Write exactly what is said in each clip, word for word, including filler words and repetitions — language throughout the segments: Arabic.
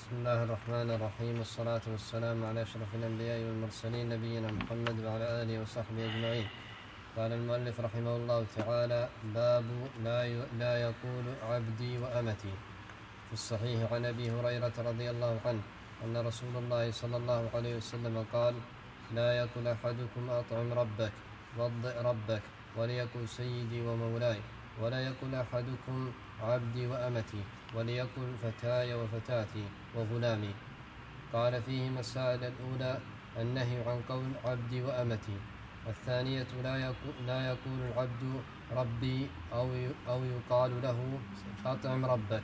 بسم الله الرحمن الرحيم، والصلاة والسلام على أشرف الأنبياء والمرسلين نبينا محمد وعلى آله وصحبه أجمعين. قال المؤلف رحمه الله تعالى: باب لا لا يقول عبدي وأمتي. في الصحيح عن أبي هريرة رضي الله عنه أن رسول الله صلى الله عليه وسلم قال: لا يقل أحدكم أطعم ربك وضئ ربك وليقل سيدي ومولاي، ولا يقل أحدكم عبدي وأمتي وليقل فتاي وفتاتي وغلامي. قال فيه مسائل: الأولى النهي عن قول عبدي وأمتي. الثانية لا يقول, لا يقول العبد ربي أو, أو يقال له أطعم ربك.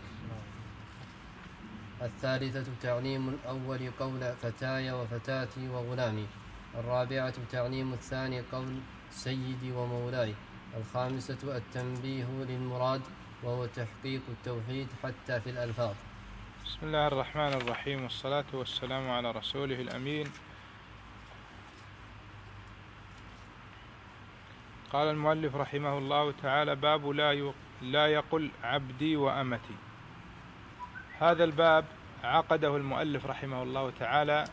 الثالثة تعليم الأول قول فتاي وفتاتي وغلامي. الرابعة تعليم الثاني قول سيدي ومولاي. الخامسة التنبيه للمراد وهو تحقيق التوحيد حتى في الألفاظ. بسم الله الرحمن الرحيم، والصلاة والسلام على رسوله الأمين. قال المؤلف رحمه الله تعالى: باب لا لا يقل عبدي وأمتي. هذا الباب عقده المؤلف رحمه الله تعالى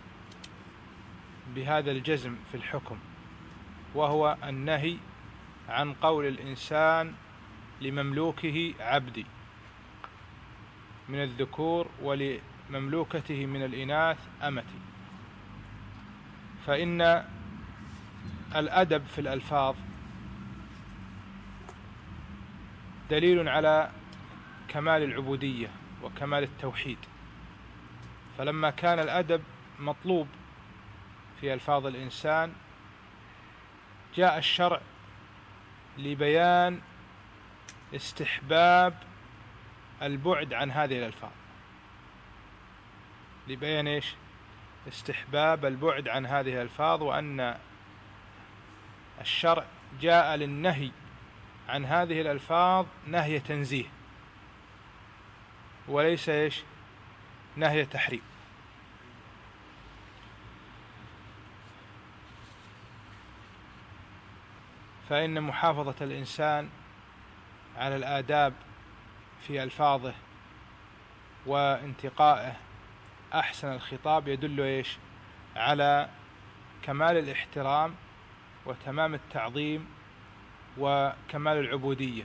بهذا الجزم في الحكم، وهو النهي عن قول الإنسان لمملوكه عبدي من الذكور ولمملوكته من الإناث أمتي. فإن الأدب في الألفاظ دليل على كمال العبودية وكمال التوحيد، فلما كان الأدب مطلوب في ألفاظ الإنسان جاء الشرع لبيان استحباب البعد عن هذه الألفاظ، لبيان إيش؟ استحباب البعد عن هذه الألفاظ، وأن الشرع جاء للنهي عن هذه الألفاظ نهي تنزيه وليس إيش؟ نهي تحريم. فإن محافظة الإنسان على الآداب في ألفاظه وانتقائه أحسن الخطاب يدل إيش؟ على كمال الاحترام وتمام التعظيم وكمال العبودية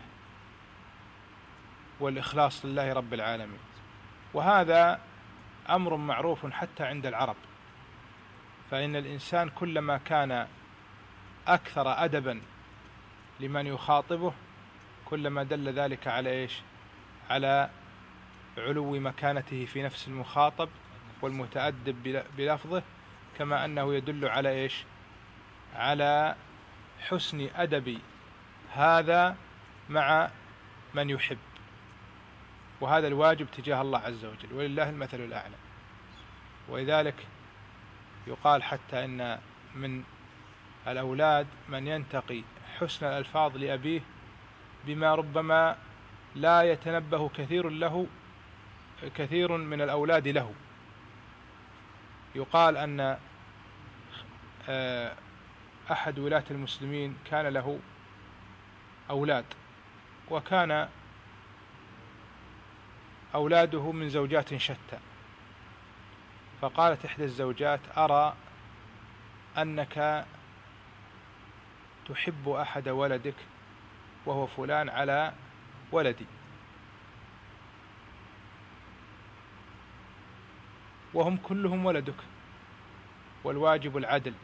والإخلاص لله رب العالمين. وهذا أمر معروف حتى عند العرب، فإن الإنسان كلما كان أكثر أدبا لمن يخاطبه كلما دل ذلك على إيش؟ على علو مكانته في نفس المخاطب والمتأدب بلفظه، كما أنه يدل على إيش؟ على حسن أدب هذا مع من يحب، وهذا الواجب تجاه الله عز وجل، ولله المثل الأعلى. ولذلك يقال حتى إن من الأولاد من ينتقي حسن الألفاظ لأبيه بما ربما لا يتنبه كثير له كثير من الأولاد له. يقال أن أحد ولاة المسلمين كان له أولاد، وكان أولاده من زوجات شتى، فقالت إحدى الزوجات: أرى أنك تحب أحد ولدك وهو فلان على ولدي، وهم كلهم ولدك والواجب العدل.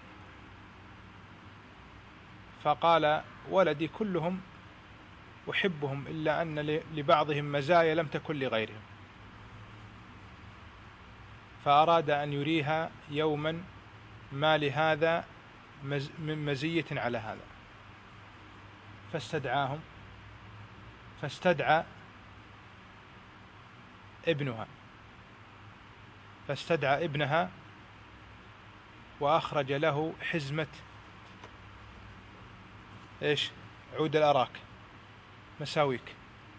فقال: ولدي كلهم أحبهم، إلا أن لبعضهم مزايا لم تكن لغيرهم. فأراد أن يريها يوما ما لهذا من مزية على هذا، فاستدعاهم، فاستدعى ابنها فاستدعى ابنها وأخرج له حزمة إيش؟ عود الأراك، مساويك.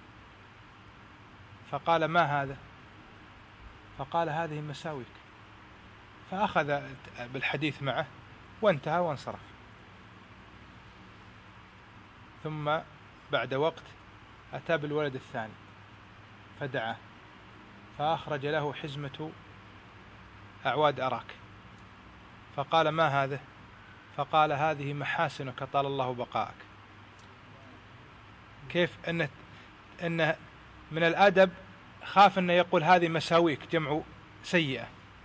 فقال: ما هذا؟ فقال: هذه مساويك. فأخذ بالحديث معه وانتهى وانصرف. ثم بعد وقت أتى بالولد الثاني فدعاه فأخرج له حزمة أعواد أراك، فقال: ما هذا؟ فقال: هذه محاسنك طال الله بقاءك. كيف أن أن من الأدب خاف أن يقول هذه مساويك جمع سيئة،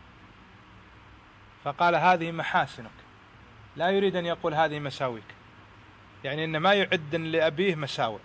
فقال: هذه محاسنك، لا يريد أن يقول هذه مساويك، يعني أن ما يعد لأبيه مساوئ.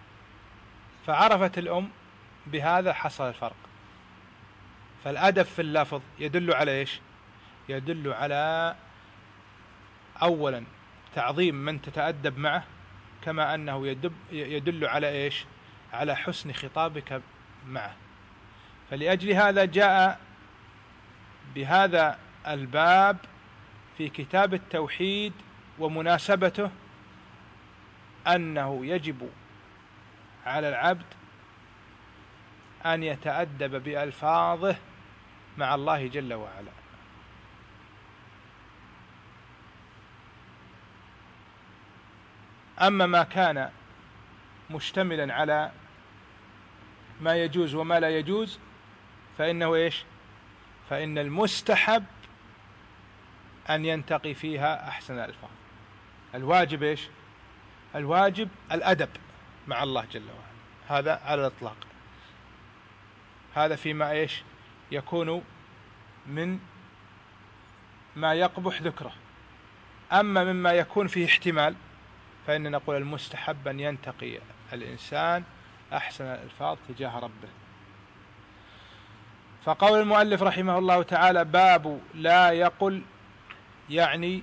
فعرفت الأم بهذا حصل الفرق. فالأدب في اللفظ يدل على إيش؟ يدل على أولا تعظيم من تتأدب معه، كما أنه يدب يدل على إيش؟ على حسن خطابك معه. فلأجل هذا جاء بهذا الباب في كتاب التوحيد، ومناسبته أنه يجب على العبد أن يتأدب بألفاظه مع الله جل وعلا. أما ما كان مشتملا على ما يجوز وما لا يجوز فإنه إيش؟ فإن المستحب أن ينتقي فيها أحسن الألفاظ. الواجب إيش؟ الواجب الأدب مع الله جل وعلا، هذا على الإطلاق. هذا فيما إيش؟ يكون من ما يقبح ذكره. أما مما يكون فيه احتمال فإننا نقول المستحب أن ينتقي الإنسان أحسن الألفاظ تجاه ربه. فقول المؤلف رحمه الله تعالى: باب لا يقل، يعني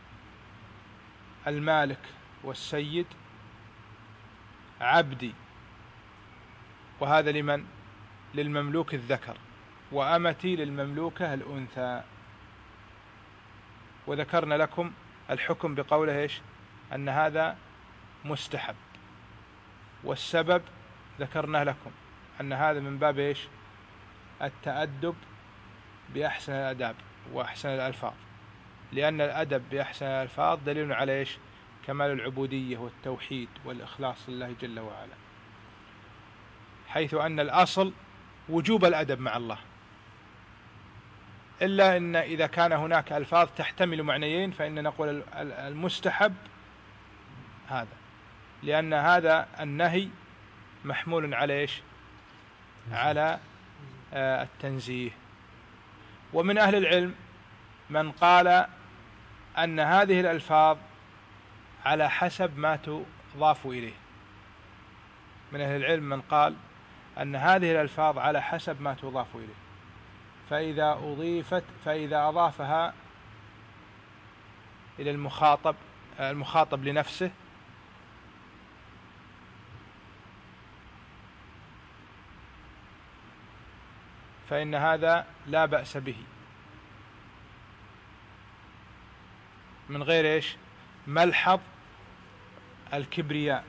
المالك والسيد عبدي، وهذا لمن؟ للمملوك الذكر، وأمتي للمملوكة الأنثى. وذكرنا لكم الحكم بقوله إيش؟ أن هذا مستحب، والسبب ذكرنا لكم أن هذا من باب إيش؟ التأدب بأحسن الأداب وأحسن الألفاظ، لأن الأدب بأحسن الألفاظ دليل على إيش؟ كمال العبودية والتوحيد والإخلاص لله جل وعلا، حيث أن الأصل وجوب الأدب مع الله، إلا أن إذا كان هناك ألفاظ تحتمل معنيين فإن نقول المستحب هذا، لأن هذا النهي محمول على إيش؟ على التنزيه. ومن أهل العلم من قال أن هذه الألفاظ على حسب ما تضاف إليه. من أهل العلم من قال أن هذه الألفاظ على حسب ما تضاف إليه، فإذا أضيفت فإذا أضافها إلى المخاطب المخاطب لنفسه فإن هذا لا بأس به، من غير إيش؟ ملحظ الكبرياء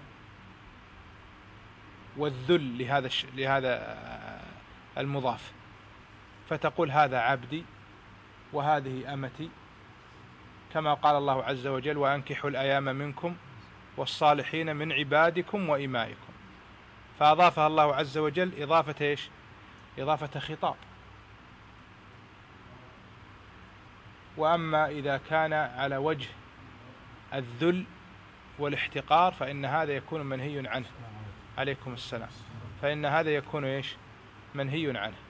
والذل لهذا لهذا المضاف، فتقول هذا عبدي وهذه أمتي، كما قال الله عز وجل: وأنكحوا الأيام منكم والصالحين من عبادكم وإمائكم. فأضافها الله عز وجل إضافة إيش؟ إضافة خطاب. وأما إذا كان على وجه الذل والاحتقار فإن هذا يكون منهي عنه. عليكم السلام. فإن هذا يكون إيش؟ منهي عنه.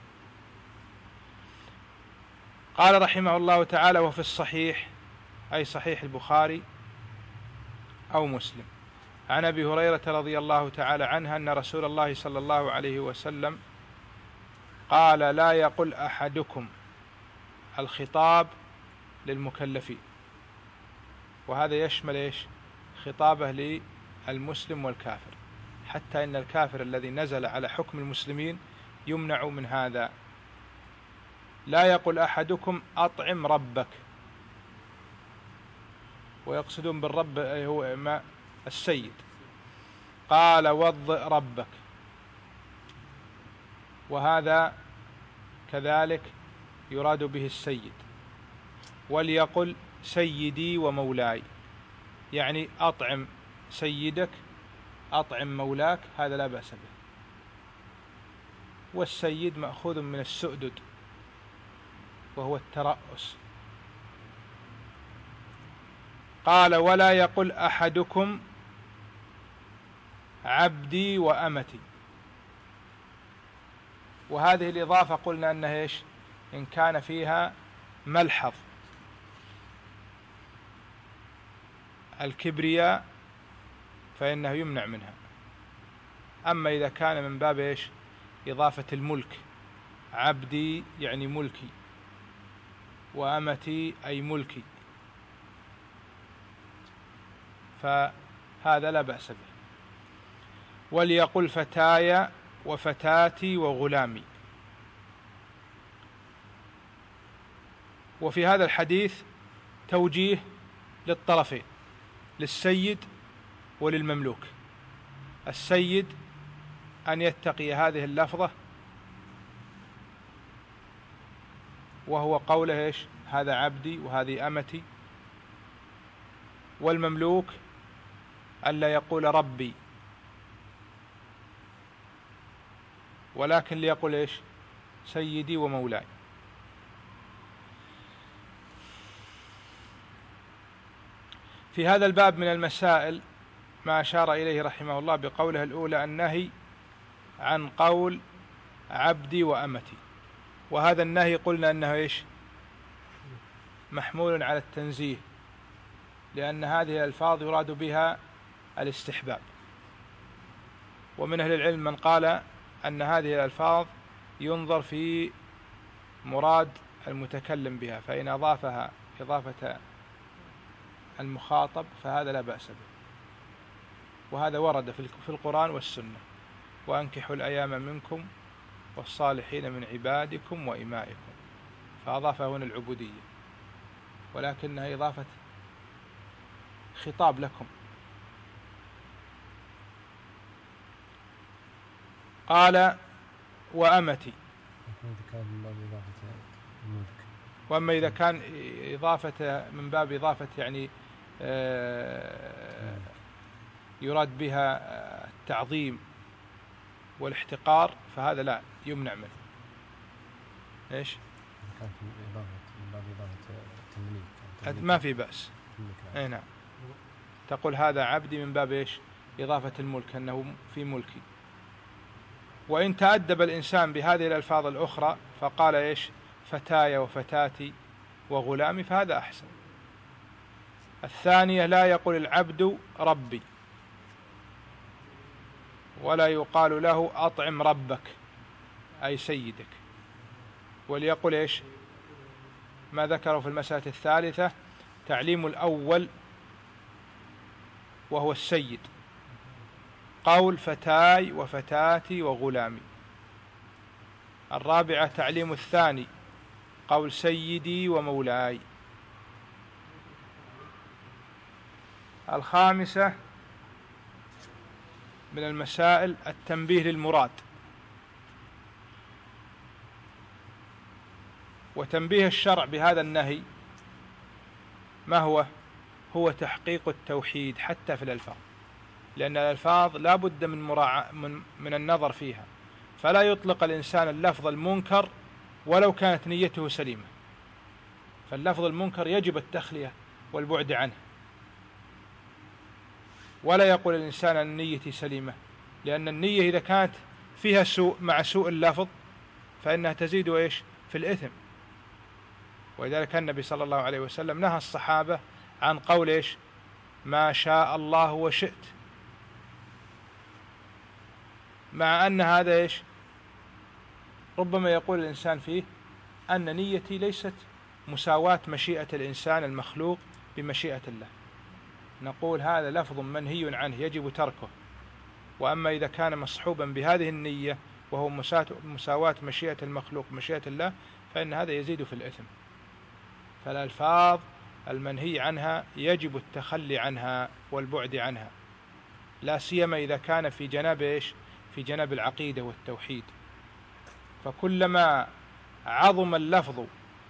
قال رحمه الله تعالى: وفي الصحيح، أي صحيح البخاري أو مسلم، عن أبي هريرة رضي الله تعالى عنه أن رسول الله صلى الله عليه وسلم قال: لا يقل أحدكم، الخطاب للمكلفين، وهذا يشمل إيش؟ خطابه للمسلم والكافر، حتى إن الكافر الذي نزل على حكم المسلمين يمنع من هذا. لا يقل أحدكم أطعم ربك، ويقصدون بالرب هو ما السيد. قال: وضئ ربك، وهذا كذلك يراد به السيد. وليقل سيدي ومولاي، يعني أطعم سيدك، أطعم مولاك، هذا لا بأس به. والسيد مأخوذ من السؤدد وهو الترأس. قال ولا يقل أحدكم عبدي وأمتي. وهذه الإضافة قلنا أنها إيش؟ إن كان فيها ملحظ الكبرياء فإنه يمنع منها. أما إذا كان من باب إيش؟ إضافة الملك، عبدي يعني ملكي، وأمتي أي ملكي، فهذا لا بأس به. وليقل فتاي وفتاتي وغلامي. وفي هذا الحديث توجيه للطرفين، للسيد وللمملوك. السيد أن يتقي هذه اللفظة وهو قوله إيش؟ هذا عبدي وهذه أمتي. والمملوك ألا يقول ربي، ولكن ليقول إيش؟ سيدي ومولاي. في هذا الباب من المسائل ما أشار إليه رحمه الله بقوله الأولى النهي عن قول عبدي وأمتي. وهذا النهي قلنا أنه إيش؟ محمول على التنزيه، لأن هذه الألفاظ يراد بها الاستحباب. ومن أهل العلم من قال أن هذه الألفاظ ينظر في مراد المتكلم بها، فإن أضافها إضافة المخاطب فهذا لا بأس به. وهذا ورد في القرآن والسنة: وأنكحوا الأيام منكم والصالحين من عبادكم وإمائكم، فأضافه هنا العبودية، ولكنها إضافة خطاب لكم. قال وأمتي. وأما إذا كان إضافة من باب إضافة يعني يراد بها التعظيم والاحتقار فهذا لا يمنع منه. إيش؟ ما في بأس. أي نعم، تقول هذا عبدي من باب إيش؟ إضافة الملك، أنه في ملكي. وإن تأدب الإنسان بهذه الألفاظ الأخرى فقال إيش؟ فتاي وفتاتي وغلامي، فهذا أحسن. الثانية لا يقول العبد ربي، ولا يقال له أطعم ربك أي سيدك، وليقول إيش؟ ما ذكره في المسألة الثالثة تعليم الأول وهو السيد، قول فتاي وفتاتي وغلامي. الرابعة تعليم الثاني، قول سيدي ومولاي. الخامسة من المسائل التنبيه للمراد. وتنبيه الشرع بهذا النهي ما هو؟ هو تحقيق التوحيد حتى في الألفاظ، لأن الألفاظ لا بد من, مراع... من... من النظر فيها، فلا يطلق الإنسان اللفظ المنكر ولو كانت نيته سليمة. فاللفظ المنكر يجب التخلية والبعد عنه، ولا يقول الإنسان أن نيتي سليمة، لأن النية إذا كانت فيها سوء مع سوء اللفظ فإنها تزيد إيش؟ في الإثم. ولذلك النبي صلى الله عليه وسلم نهى الصحابة عن قول إيش؟ ما شاء الله وشئت، مع أن هذا إيش؟ ربما يقول الإنسان فيه أن نيتي ليست مساواة مشيئة الإنسان المخلوق بمشيئة الله. نقول هذا لفظ منهي عنه يجب تركه. وأما إذا كان مصحوبا بهذه النية وهو مساواة مشيئة المخلوق بمشيئة الله فإن هذا يزيد في الإثم. فالألفاظ المنهي عنها يجب التخلي عنها والبعد عنها، لا سيما إذا كان في جناب إيش؟ في جناب العقيدة والتوحيد. فكلما عظم اللفظ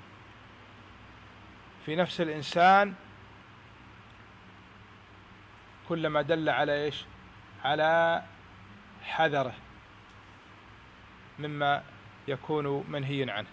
في نفس الإنسان كلما دل على إيش؟ على حذره مما يكون منهيا عنه.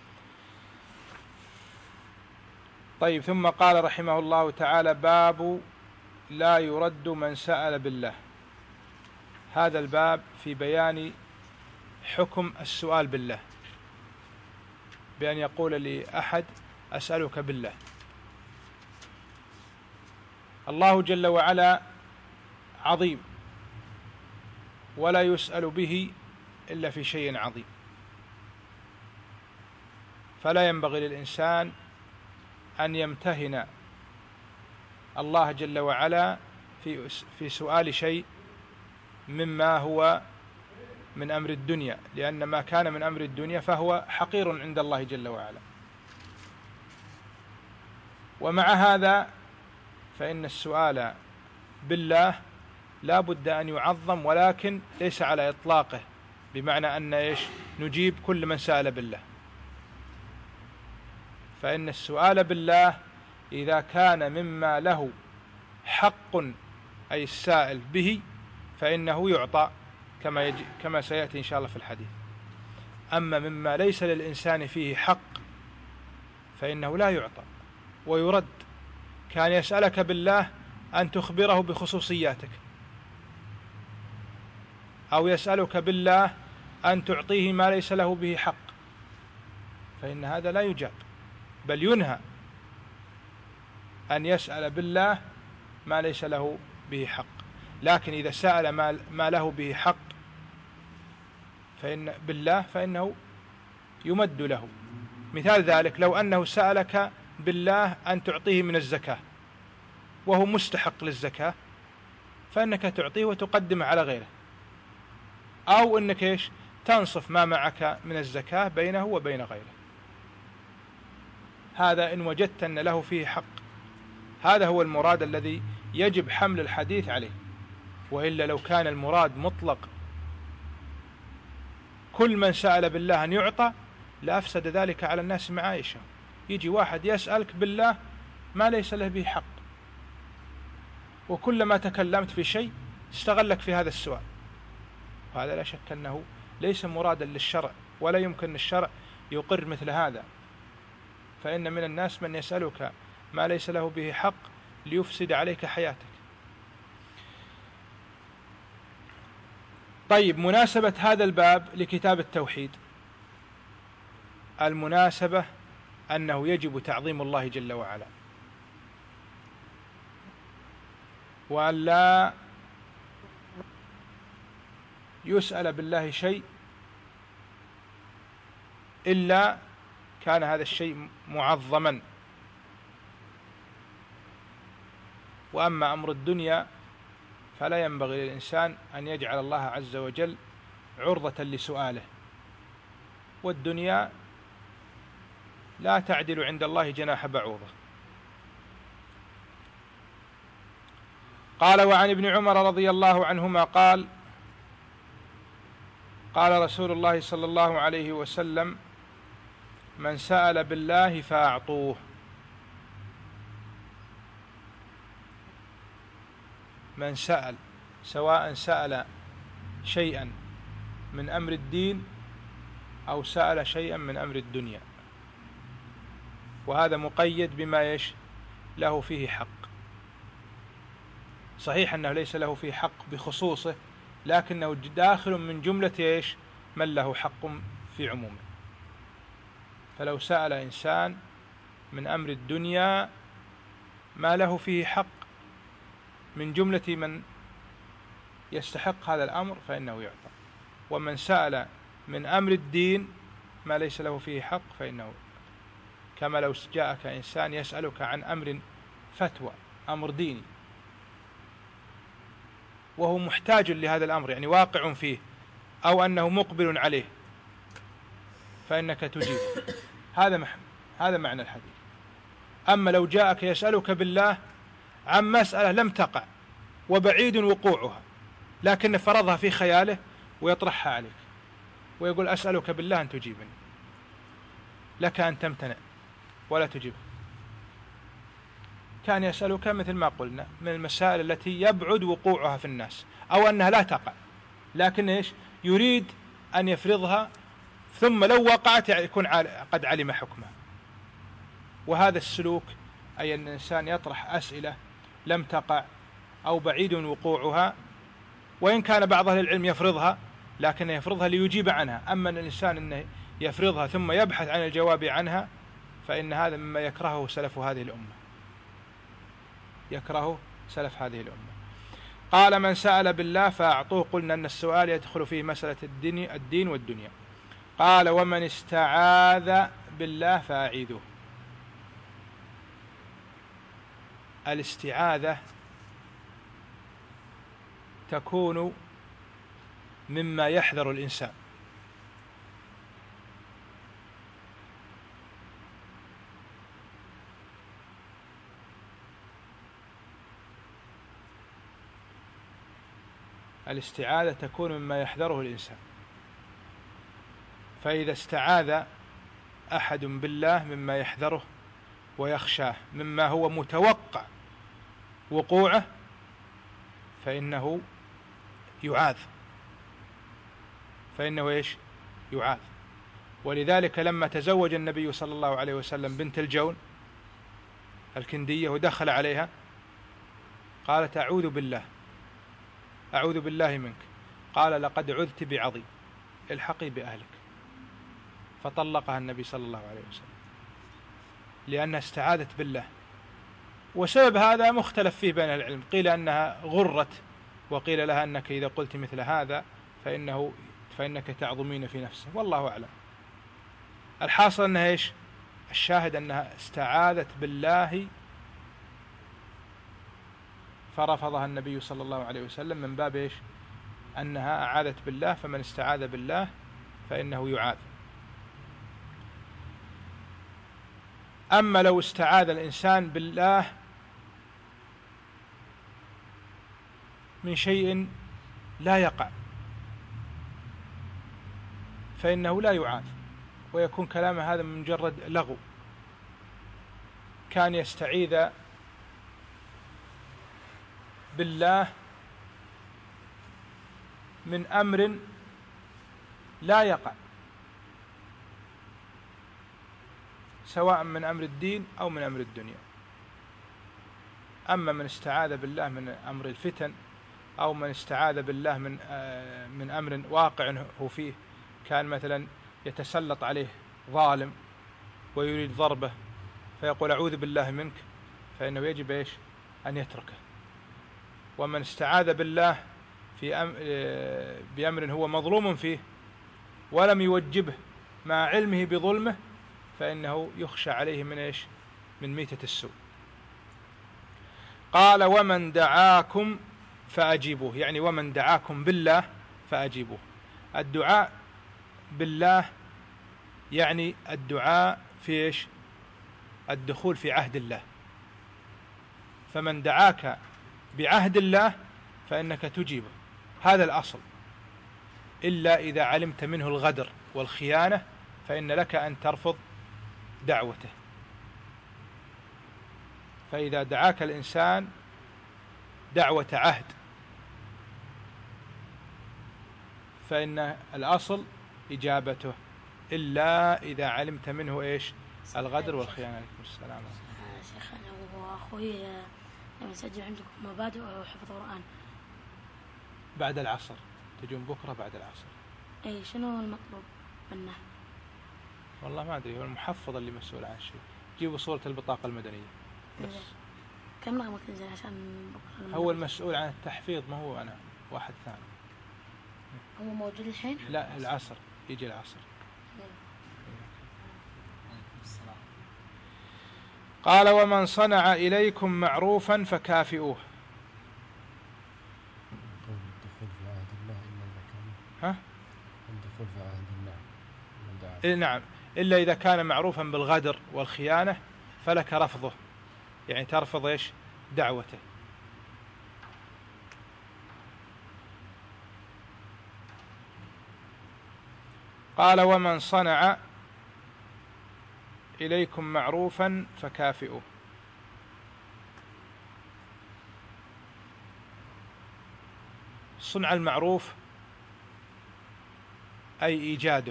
طيب، ثم قال رحمه الله تعالى: باب لا يرد من سأل بالله. هذا الباب في بيان حكم السؤال بالله، بأن يقول لأحد: أسألك بالله. الله جل وعلا عظيم، ولا يسأل به إلا في شيء عظيم، فلا ينبغي للإنسان أن يمتهن الله جل وعلا في في سؤال شيء مما هو من أمر الدنيا، لأن ما كان من أمر الدنيا فهو حقير عند الله جل وعلا. ومع هذا فإن السؤال بالله لا بد أن يعظم، ولكن ليس على إطلاقه، بمعنى أن إيش نجيب كل من سأل بالله. فإن السؤال بالله إذا كان مما له حق، أي السائل به، فإنه يعطى كما يجي كما سيأتي إن شاء الله في الحديث. أما مما ليس للإنسان فيه حق فإنه لا يعطى ويرد. كان يسألك بالله أن تخبره بخصوصياتك، أو يسألك بالله أن تعطيه ما ليس له به حق، فإن هذا لا يجاب، بل ينهى أن يسأل بالله ما ليس له به حق. لكن إذا سأل ما له به حق فإن بالله فإنه يمد له. مثال ذلك: لو أنه سألك بالله أن تعطيه من الزكاة وهو مستحق للزكاة، فإنك تعطيه وتقدمه على غيره، أو أنك إيش تنصف ما معك من الزكاة بينه وبين غيره. هذا إن وجدت أن له فيه حق. هذا هو المراد الذي يجب حمل الحديث عليه. وإلا لو كان المراد مطلق كل من سأل بالله أن يعطى لأفسد ذلك على الناس معايشة. يجي واحد يسألك بالله ما ليس له به حق، وكلما تكلمت في شيء استغلك في هذا السؤال، وهذا لا شك أنه ليس مرادا للشرع، ولا يمكن الشرع يقر مثل هذا. فإن من الناس من يسألك ما ليس له به حق ليفسد عليك حياتك. طيب، مناسبة هذا الباب لكتاب التوحيد. المناسبة أنه يجب تعظيم الله جل وعلا، وأن لا يسأل بالله شيء إلا كان هذا الشيء معظما. وأما أمر الدنيا فلا ينبغي للإنسان أن يجعل الله عز وجل عرضة لسؤاله، والدنيا لا تعدل عند الله جناح بعوضة. قال: وعن ابن عمر رضي الله عنهما قال: قال رسول الله صلى الله عليه وسلم: من سأل بالله فأعطوه. من سأل، سواء سأل شيئا من أمر الدين أو سأل شيئا من أمر الدنيا، وهذا مقيد بما يش له فيه حق. صحيح أنه ليس له فيه حق بخصوصه، لكنه داخل من جملة يش من له حق في عمومه. فلو سأل إنسان من أمر الدنيا ما له فيه حق من جملة من يستحق هذا الأمر فإنه يعطى. ومن سأل من أمر الدين ما ليس له فيه حق فإنه يعطى. كما لو جاءك إنسان يسألك عن أمر فتوى، أمر ديني، وهو محتاج لهذا الأمر، يعني واقع فيه، أو أنه مقبل عليه، فإنك تجيب. هذا هذا معنى الحديث. أما لو جاءك يسألك بالله عن مسألة لم تقع وبعيد وقوعها، لكن فرضها في خياله ويطرحها عليك ويقول: أسألك بالله أن تجيبني، لك أن تمتنع ولا تجيبه. كان يسألك مثل ما قلنا من المسائل التي يبعد وقوعها في الناس، أو أنها لا تقع، لكن إيش يريد أن يفرضها ثم لو وقعت يكون قد علم حكمها. وهذا السلوك، أي أن الإنسان يطرح أسئلة لم تقع أو بعيد وقوعها، وإن كان بعض أهل العلم يفرضها لكن يفرضها ليجيب عنها. أما أن الإنسان أنه يفرضها ثم يبحث عن الجواب عنها فإن هذا مما يكرهه سلف هذه الأمة، يكرهه سلف هذه الأمة. قال: من سأل بالله فأعطوه. قلنا أن السؤال يدخل فيه مسألة الدين والدنيا. قال: ومن استعاذ بالله فأعيذوه. الاستعاذة تكون مما يحذر الإنسان، الاستعاذة تكون مما يحذره الإنسان. فإذا استعاذ أحد بالله مما يحذره ويخشاه مما هو متوقع وقوعه فإنه يعاذ، فإنه إيش؟ يعاذ. ولذلك لما تزوج النبي صلى الله عليه وسلم بنت الجون الكندية ودخل عليها قالت: أعوذ بالله أعوذ بالله منك. قال: لقد عذت بعظيم، الحقي بأهلك. فطلقها النبي صلى الله عليه وسلم لأنها استعاذت بالله. وسبب هذا مختلف فيه بين العلم، قيل أنها غرت، وقيل لها أنك إذا قلت مثل هذا فإنه فإنك تعظمين في نفسه، والله أعلم. الحاصل أنها إيش؟ الشاهد أنها استعاذت بالله فرفضها النبي صلى الله عليه وسلم من باب إيش؟ أنها أعاذت بالله، فمن استعاذ بالله فإنه يعاذ. أما لو استعاذ الإنسان بالله من شيء لا يقع فإنه لا يعاذ، ويكون كلامه هذا من مجرد لغو. كان يستعيذ بالله من أمر لا يقع، سواء من أمر الدين أو من أمر الدنيا. أما من استعاذ بالله من أمر الفتن أو من استعاذ بالله من من أمر واقع هو فيه، كان مثلا يتسلط عليه ظالم ويريد ضربه فيقول: أعوذ بالله منك، فإنه يجب إيش؟ أن يتركه. ومن استعاذ بالله في أمر بأمر هو مظلوم فيه ولم يوجبه مع علمه بظلمه فإنه يخشى عليه من إيش؟ من ميتة السوء. قال: ومن دعاكم فأجيبوه، يعني ومن دعاكم بالله فأجيبوه. الدعاء بالله يعني الدعاء في إيش؟ الدخول في عهد الله. فمن دعاك بعهد الله فإنك تجيبه، هذا الأصل، إلا إذا علمت منه الغدر والخيانة فإن لك أن ترفض دعوته. فإذا دعاك الإنسان دعوة عهد فإن الأصل إجابته، إلا إذا علمت منه إيش؟ الغدر والخيانة. عليكم السلام. شيخ أنا وأخوي لما يسجل عندكم مبادئ وحفظ القرآن بعد العصر، تجون بكرة بعد العصر. أي شنو المطلوب منه؟ والله ما أدري، هو المحفظ اللي مسؤول عن الشيء. جيبوا صورة البطاقة المدنية بس. كم رقمك تنزل عشان بكرة؟ هو المسؤول عن التحفيظ، ما هو أنا، واحد ثاني. هو موجود الحين؟ لا، العصر، يجي العصر. قال: ومن صنع إليكم معروفا فكافئوه. الدخول في عهد الله إلا إذا كان ها؟ الدخول في عهد الله. إيه نعم، إلا إذا كان معروفا بالغدر والخيانة فلك رفضه، يعني ترفض إيش؟ دعوته. قال: ومن صنع إليكم معروفا فكافئوه. صنع المعروف أي إيجاده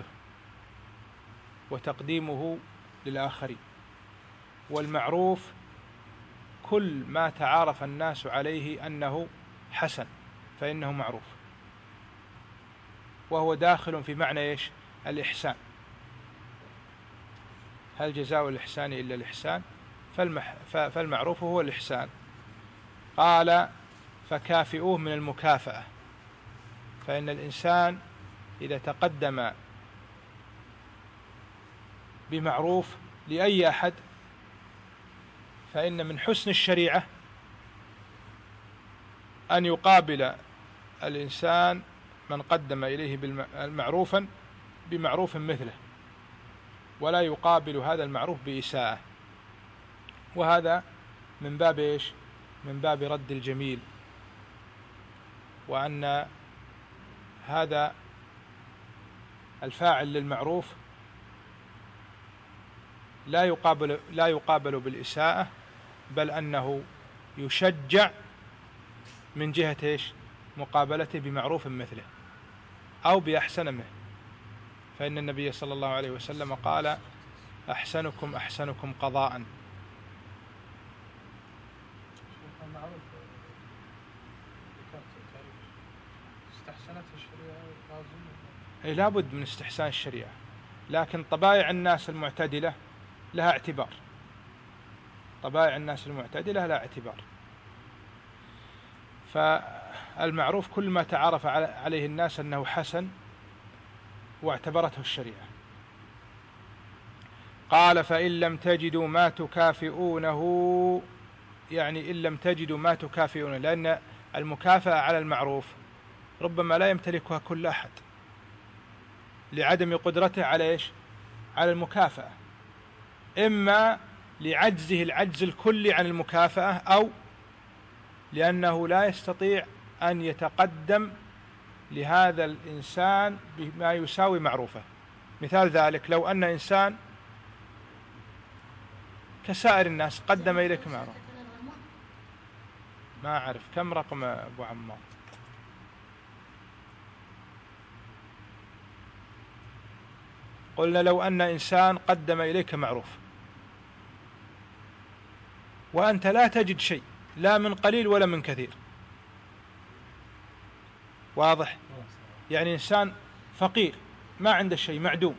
وتقديمه للآخرين. والمعروف كل ما تعارف الناس عليه أنه حسن فإنه معروف، وهو داخل في معنى إيش؟ الإحسان. هل جزاء الإحسان إلا الإحسان؟ فالمح فالمعروف هو الإحسان. قال فكافئوه من المكافأة، فإن الإنسان إذا تقدم بمعروف لأي أحد فإن من حسن الشريعة أن يقابل الإنسان من قدم إليه معروفا بمعروف مثله، ولا يقابل هذا المعروف بإساءة. وهذا من باب إيش؟ من باب رد الجميل، وأن هذا الفاعل للمعروف لا يقابل لا يقابل بالإساءة، بل أنه يشجع من جهة إيش؟ مقابلته بمعروف مثله أو بأحسن منه. فإن النبي صلى الله عليه وسلم قال أحسنكم أحسنكم قضاء. إيه، لا بد من استحسان الشريعة، لكن طبائع الناس المعتدلة لها اعتبار. طبائع الناس المعتدلة لها اعتبار. فالمعروف كل ما تعرف عليه الناس أنه حسن واعتبرته الشريعة. قال فإن لم تجدوا ما تكافئونه، يعني إن لم تجدوا ما تكافئونه، لأن المكافأة على المعروف ربما لا يمتلكها كل أحد لعدم قدرته على إيش؟ على المكافأة، إما لعجزه العجز الكلي عن المكافأة، أو لأنه لا يستطيع أن يتقدم لهذا الإنسان بما يساوي معروفه. مثال ذلك لو أن إنسان كسائر الناس قدم إليك معروف. ما أعرف كم رقم أبو عمار. قلنا لو أن إنسان قدم إليك معروف وأنت لا تجد شيء، لا من قليل ولا من كثير، واضح؟ يعني إنسان فقير ما عنده شيء، معدوم،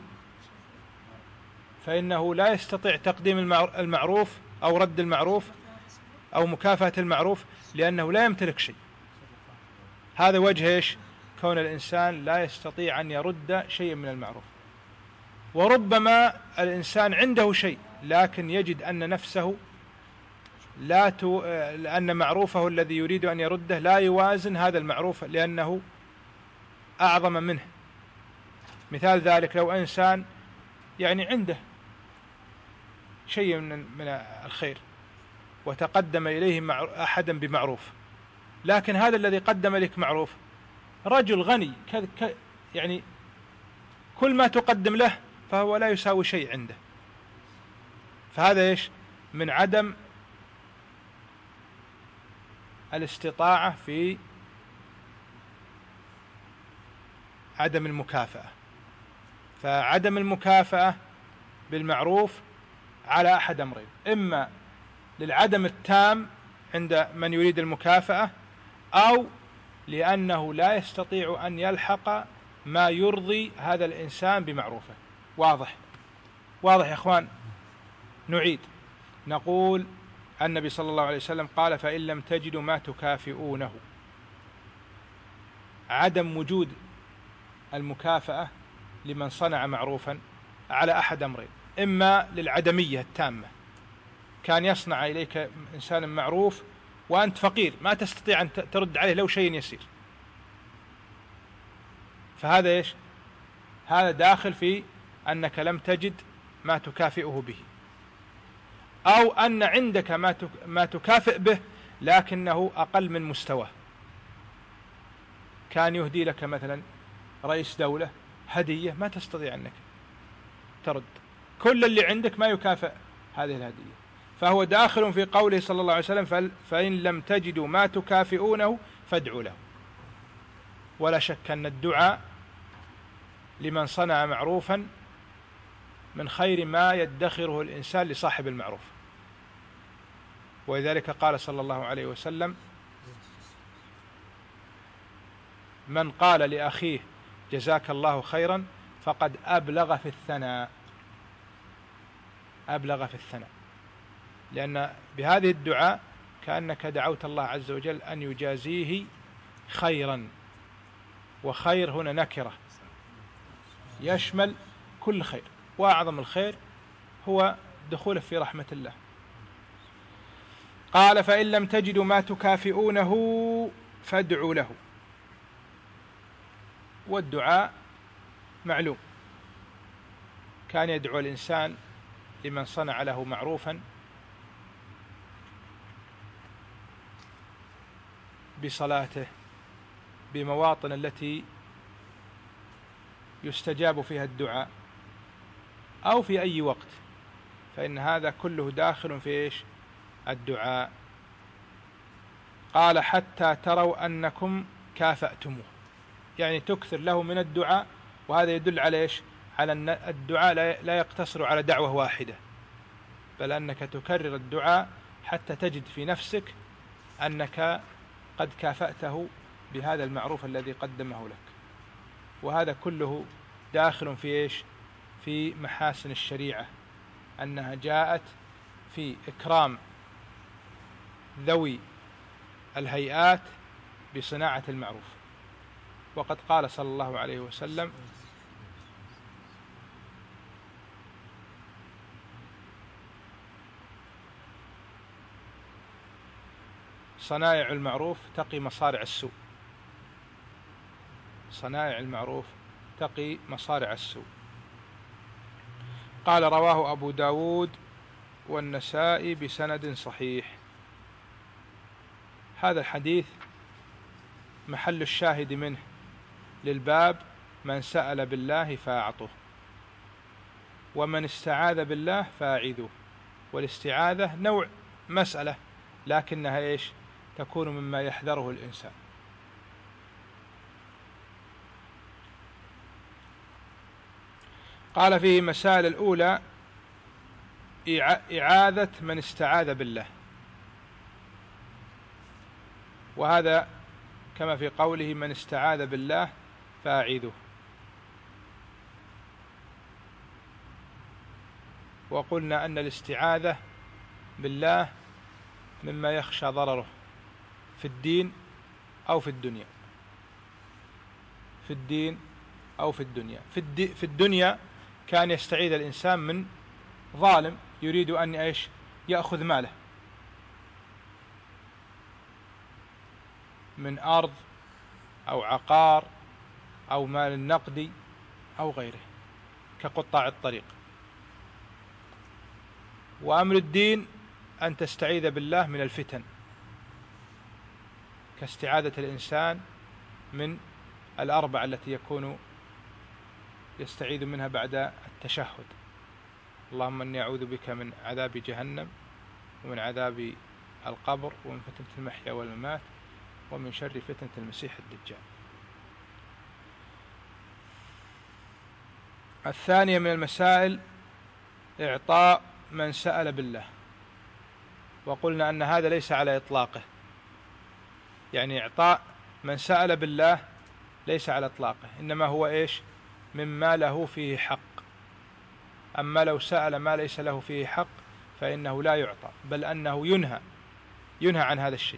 فإنه لا يستطيع تقديم المعروف أو رد المعروف أو مكافأة المعروف لأنه لا يمتلك شيء. هذا وجه إيش؟ كون الإنسان لا يستطيع أن يرد شيء من المعروف. وربما الإنسان عنده شيء لكن يجد أن نفسه لا تو... لأن معروفه الذي يريد أن يرده لا يوازن هذا المعروف لأنه أعظم منه. مثال ذلك لو إنسان يعني عنده شيء من من الخير وتقدم إليه مع أحدا بمعروف، لكن هذا الذي قدم لك معروف رجل غني ك... ك... يعني كل ما تقدم له فهو لا يساوي شيء عنده. فهذا إيش؟ من عدم الاستطاعة في عدم المكافأة. فعدم المكافأة بالمعروف على أحد أمرين: إما للعدم التام عند من يريد المكافأة، أو لأنه لا يستطيع أن يلحق ما يرضي هذا الإنسان بمعروفه. واضح؟ واضح يا أخوان؟ نعيد نقول النبي صلى الله عليه وسلم قال فإن لم تجدوا ما تكافئونه. عدم وجود المكافأة لمن صنع معروفا على أحد أمرين: إما للعدمية التامة، كان يصنع إليك إنسان معروف وأنت فقير ما تستطيع أن ترد عليه لو شيء يسير، فهذا إيش؟ هذا داخل في أنك لم تجد ما تكافئه به. أو أن عندك ما ما تكافئ به لكنه أقل من مستواه، كان يهدي لك مثلا رئيس دولة هدية ما تستطيع أنك ترد، كل اللي عندك ما يكافئ هذه الهدية، فهو داخل في قوله صلى الله عليه وسلم فإن لم تجدوا ما تكافئونه فادعوا له. ولا شك أن الدعاء لمن صنع معروفا من خير ما يدخره الإنسان لصاحب المعروف. ولذلك قال صلى الله عليه وسلم: من قال لأخيه جزاك الله خيرا فقد أبلغ في الثناء. أبلغ في الثناء، لأن بهذه الدعاء كأنك دعوت الله عز وجل أن يجازيه خيرا، وخير هنا نكرة يشمل كل خير، وأعظم الخير هو دخوله في رحمة الله. قال: فإن لم تجدوا ما تكافئونه فادعوا له. والدعاء معلوم، كان يدعو الإنسان لمن صنع له معروفا بصلاته، بمواطن التي يستجاب فيها الدعاء، أو في أي وقت، فإن هذا كله داخل في إيش؟ الدعاء. قال: حتى تروا أنكم كافأتموه، يعني تكثر له من الدعاء. وهذا يدل على إيش؟ على أن الدعاء لا يقتصر على دعوة واحدة، بل أنك تكرر الدعاء حتى تجد في نفسك أنك قد كافأته بهذا المعروف الذي قدمه لك. وهذا كله داخل في إيش؟ في محاسن الشريعة، أنها جاءت في إكرام ذوي الهيئات بصناعة المعروف. وقد قال صلى الله عليه وسلم: صنائع المعروف تقي مصارع السوء. صنائع المعروف تقي مصارع السوء. قال: رواه أبو داود والنسائي بسند صحيح. هذا الحديث محل الشاهد منه للباب: من سأل بالله فأعطه، ومن استعاذ بالله فأعيذوه. والاستعاذة نوع مسألة، لكنها إيش؟ تكون مما يحذره الإنسان. قال فيه مسائل: الأولى إعاذة من استعاذ بالله، وهذا كما في قوله: من استعاذ بالله فأعيذوه. وقلنا أن الاستعاذة بالله مما يخشى ضرره في الدين أو في الدنيا. في الدين أو في الدنيا. في, في الدنيا كان يستعيذ الإنسان من ظالم يريد أن إيش؟ يأخذ ماله من أرض أو عقار أو مال نقدي أو غيره كقطاع الطريق. وأمر الدين أن تستعيذ بالله من الفتن، كاستعاذة الإنسان من الأربع التي يكون يستعيذ منها بعد التشهد: اللهم إني أعوذ بك من عذاب جهنم، ومن عذاب القبر، ومن فتنة المحيا والممات، ومن شر فتنة المسيح الدجال. الثانية من المسائل إعطاء من سأل بالله، وقلنا أن هذا ليس على إطلاقه، يعني إعطاء من سأل بالله ليس على إطلاقه، إنما هو إيش؟ مما له فيه حق. أما لو سأل ما ليس له فيه حق فإنه لا يعطى، بل أنه ينهى ينهى عن هذا الشيء.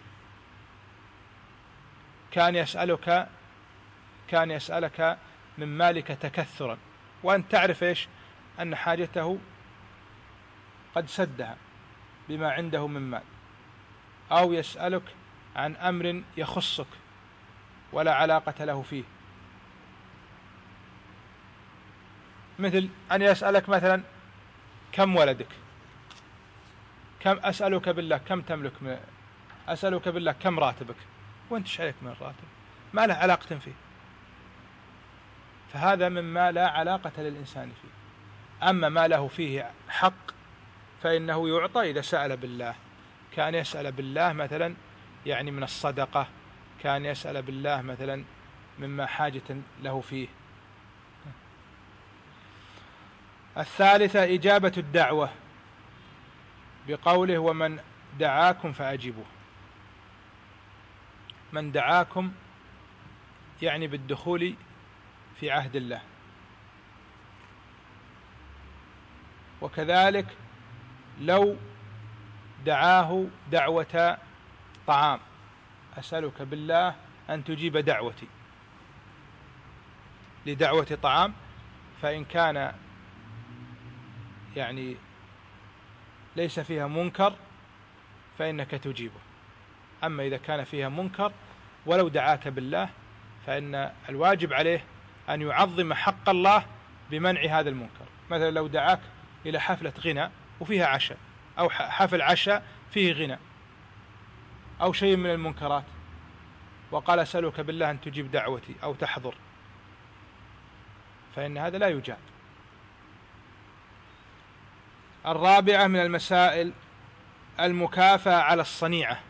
كان يسألك كان يسألك من مالك تكثرا، وأن تعرف إيش؟ أن حاجته قد سدها بما عنده من مال، أو يسألك عن أمر يخصك ولا علاقة له فيه، مثل أن يسألك مثلا: كم ولدك؟ كم أسألك بالله كم تملك من أسألك بالله كم راتبك؟ وأنت ايش عليك من الراتب؟ ما له علاقة فيه، فهذا مما لا علاقة للإنسان فيه. أما ما له فيه حق فإنه يعطى إذا سأل بالله. كان يسأل بالله مثلا يعني من الصدقة، كان يسأل بالله مثلا مما حاجة له فيه، الثالثة إجابة الدعوة بقوله ومن دعاكم فأجيبوه. من دعاكم يعني بالدخول في عهد الله. وكذلك لو دعاه دعوة طعام: أسألك بالله أن تجيب دعوتي، لدعوة طعام، فإن كان يعني ليس فيها منكر فإنك تجيبه. أما إذا كان فيها منكر ولو دعاك بالله فإن الواجب عليه أن يعظم حق الله بمنع هذا المنكر. مثلا لو دعاك إلى حفلة غنى وفيها عشاء، أو حفل عشاء فيه غنى أو شيء من المنكرات، وقال أسألك بالله أن تجيب دعوتي أو تحضر، فإن هذا لا يجاب. الرابعة من المسائل المكافأة على الصنيعة،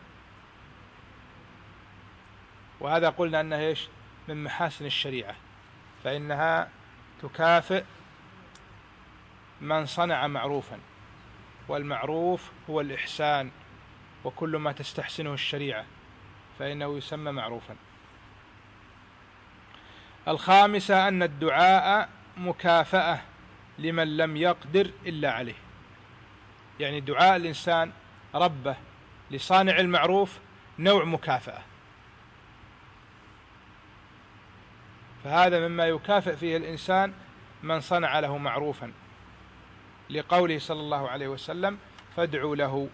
وهذا قلنا أنه إيش من محاسن الشريعة، فإنها تكافئ من صنع معروفا، والمعروف هو الإحسان، وكل ما تستحسنه الشريعة فإنه يسمى معروفا. الخامسة أن الدعاء مكافأة لمن لم يقدر إلا عليه، يعني دعاء الإنسان ربه لصانع المعروف نوع مكافأة، فهذا مما يكافئ فيه الإنسان من صنع له معروفا، لقوله صلى الله عليه وسلم فادعوا له.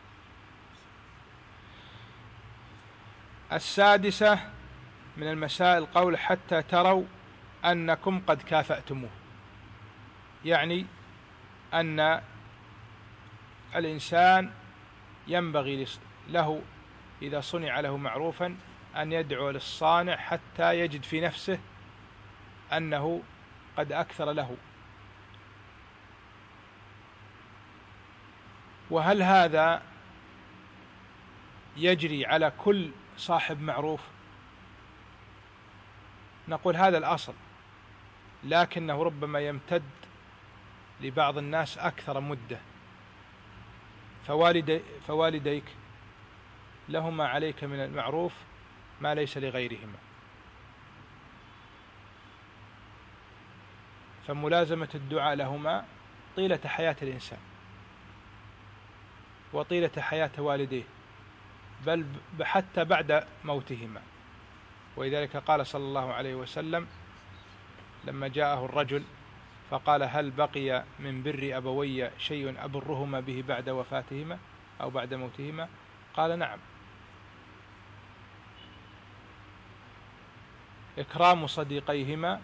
السادسة من المسائل قول حتى تروا أنكم قد كافأتموه، يعني أن الإنسان ينبغي له إذا صنع له معروفا أن يدعو للصانع حتى يجد في نفسه أنه قد أكثر له. وهل هذا يجري على كل صاحب معروف؟ نقول هذا الأصل، لكنه ربما يمتد لبعض الناس أكثر مدة. فوالدي فوالديك لهما عليك من المعروف ما ليس لغيرهما، فملازمة الدعاء لهما طيلة حياة الإنسان وطيلة حياة والديه، بل حتى بعد موتهما. ولذلك قال صلى الله عليه وسلم لما جاءه الرجل فقال هل بقي من بر أبوي شيء أبرهما به بعد وفاتهما أو بعد موتهما؟ قال نعم، إكرام صديقيهما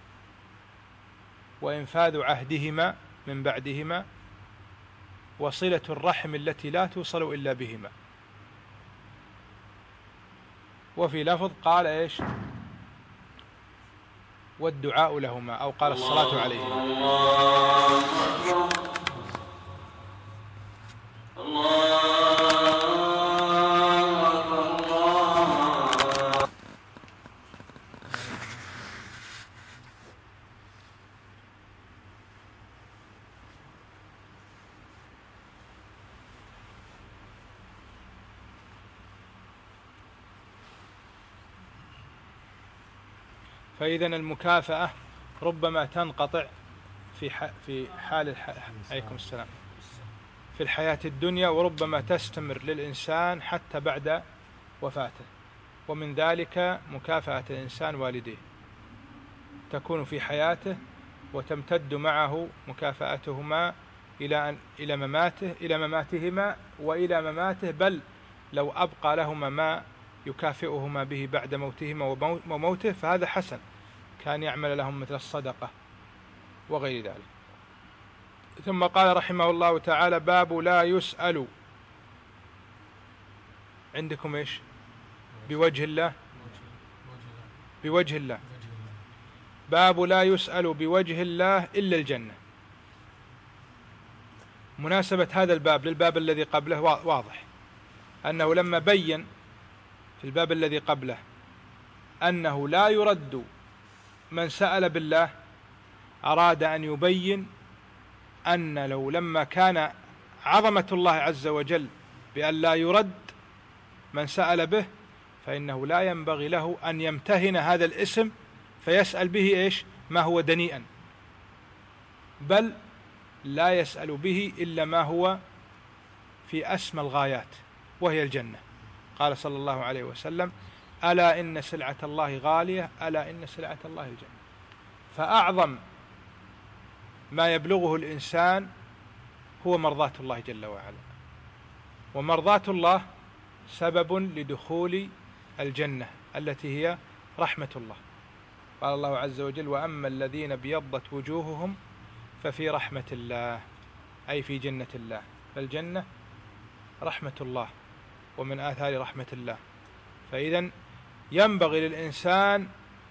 وإنفاذ عهدهما من بعدهما وصلة الرحم التي لا توصل إلا بهما. وفي لفظ قال إيش والدعاء لهما، أو قال الصلاة عليهما. الله الله فإذن المكافأة ربما تنقطع في في حال الح... عليكم السلام في الحياة الدنيا، وربما تستمر للإنسان حتى بعد وفاته. ومن ذلك مكافأة الإنسان والديه، تكون في حياته وتمتد معه مكافأتهما إلى أن إلى مماته إلى مماتهما وإلى مماته، بل لو أبقى لهما ما يكافئهما به بعد موتهما وموته فهذا حسن، كان يعمل لهم مثل الصدقة وغير ذلك. ثم قال رحمه الله تعالى باب لا يسأل عندكم إيش بوجه الله بوجه الله باب لا يسأل بوجه الله إلا الجنة. مناسبة هذا الباب للباب الذي قبله واضح، أنه لما بين في الباب الذي قبله أنه لا يرد من سأل بالله، أراد أن يبين أن لو لما كان عظمة الله عز وجل بأن لا يرد من سأل به، فإنه لا ينبغي له أن يمتهن هذا الاسم فيسأل به إيش ما هو دنيئا، بل لا يسأل به إلا ما هو في أسمى الغايات وهي الجنة. قال صلى الله عليه وسلم: ألا إن سلعة الله غالية، ألا إن سلعة الله الجنة. فأعظم ما يبلغه الإنسان هو مرضاة الله جل وعلا، ومرضاة الله سبب لدخول الجنة التي هي رحمة الله. قال الله عز وجل: وأما الذين ابيضت وجوههم ففي رحمة الله، أي في جنة الله. فالجنة رحمة الله ومن آثار رحمة الله. فإذن ينبغي للإنسان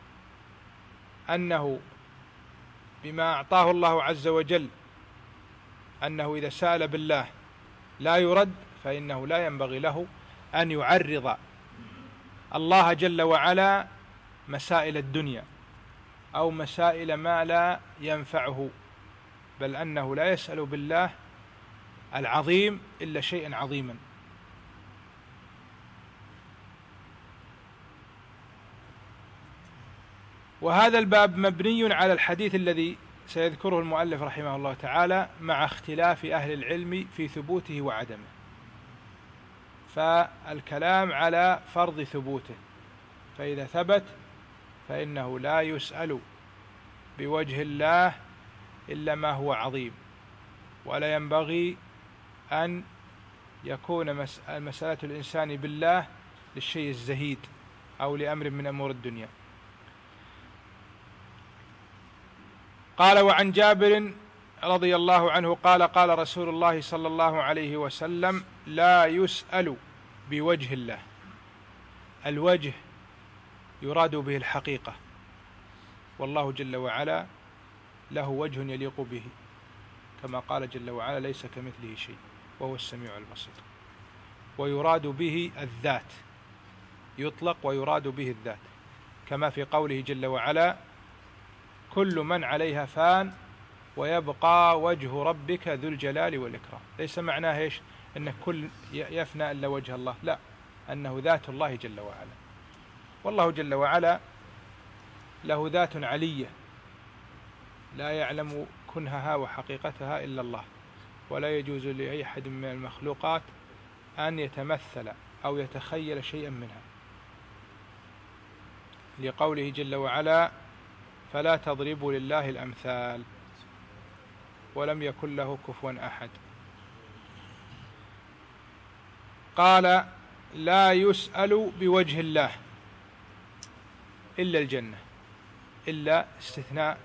أنه بما أعطاه الله عز وجل أنه إذا سأل بالله لا يرد، فإنه لا ينبغي له أن يعرض الله جل وعلا مسائل الدنيا أو مسائل ما لا ينفعه، بل أنه لا يسأل بالله العظيم إلا شيئا عظيما. وهذا الباب مبني على الحديث الذي سيذكره المؤلف رحمه الله تعالى، مع اختلاف أهل العلم في ثبوته وعدمه. فالكلام على فرض ثبوته، فإذا ثبت فإنه لا يسأل بوجه الله إلا ما هو عظيم، ولا ينبغي أن يكون مسألة الإنسان بالله للشيء الزهيد أو لأمر من أمور الدنيا. قال: وعن جابر رضي الله عنه قال: قال رسول الله صلى الله عليه وسلم: لا يسأل بوجه الله. الوجه يراد به الحقيقة، والله جل وعلا له وجه يليق به، كما قال جل وعلا: ليس كمثله شيء وهو السميع البصير. ويراد به الذات، يطلق ويراد به الذات، كما في قوله جل وعلا: كل من عليها فان ويبقى وجه ربك ذو الجلال والإكرام. ليس معناه إيش أن كل يفنى إلا وجه الله، لا، أنه ذات الله جل وعلا. والله جل وعلا له ذات علية لا يعلم كنهها وحقيقتها إلا الله، ولا يجوز لأي أحد من المخلوقات أن يتمثل أو يتخيل شيئا منها، لقوله جل وعلا: فلا تضربوا لله الأمثال ولم يكن له كفوا أحد. قال: لا يسأل بوجه الله إلا الجنة، إلا استثناء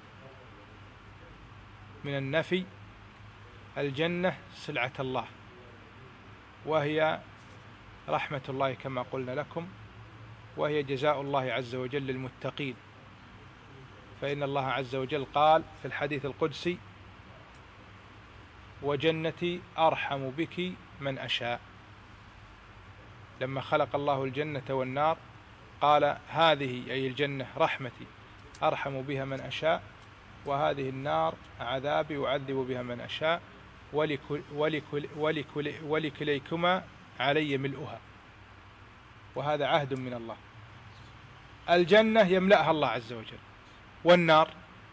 من النفي. الجنة سلعة الله، وهي رحمة الله كما قلنا لكم، وهي جزاء الله عز وجل للمتقين. فإن الله عز وجل قال في الحديث القدسي: وجنتي أرحم بك من أشاء. لما خلق الله الجنة والنار قال: هذه أي الجنة رحمتي أرحم بها من أشاء، وهذه النار عذابي أعذب بها من أشاء، ولكل ولكل ولكل ولكليكما علي ملؤها. وهذا عهد من الله. الجنة يملأها الله عز وجل، والنار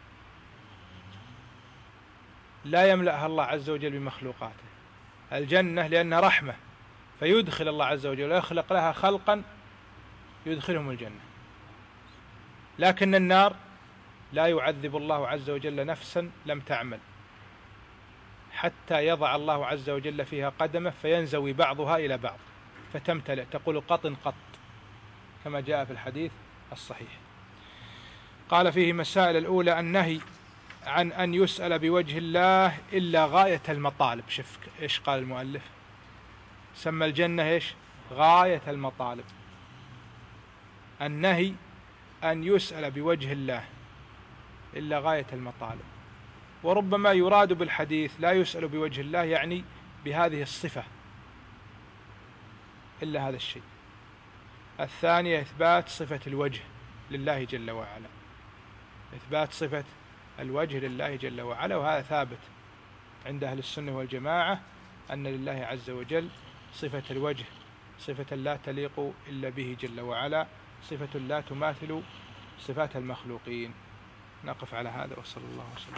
لا يملأها الله عز وجل بمخلوقاته. الجنة لأنها رحمة، فيدخل الله عز وجل ويخلق لها خلقا يدخلهم الجنة. لكن النار لا يعذب الله عز وجل نفسا لم تعمل حتى يضع الله عز وجل فيها قدمه فينزوي بعضها إلى بعض فتمتلئ، تقول قط قط، كما جاء في الحديث الصحيح. قال فيه مسائل: الأولى النهي عن أن يسأل بوجه الله إلا غاية المطالب. شوف إيش قال المؤلف، سمى الجنة إيش؟ غاية المطالب. النهي أن يسأل بوجه الله إلا غاية المطالب. وربما يراد بالحديث لا يسأل بوجه الله يعني بهذه الصفة إلا هذا الشيء. الثانية إثبات صفة الوجه لله جل وعلا، إثبات صفة الوجه لله جل وعلا، وهذا ثابت عند أهل السنة والجماعة أن لله عز وجل صفة الوجه، صفة لا تليق إلا به جل وعلا، صفة لا تماثل صفات المخلوقين. نقف على هذا، وصلى الله وسلم.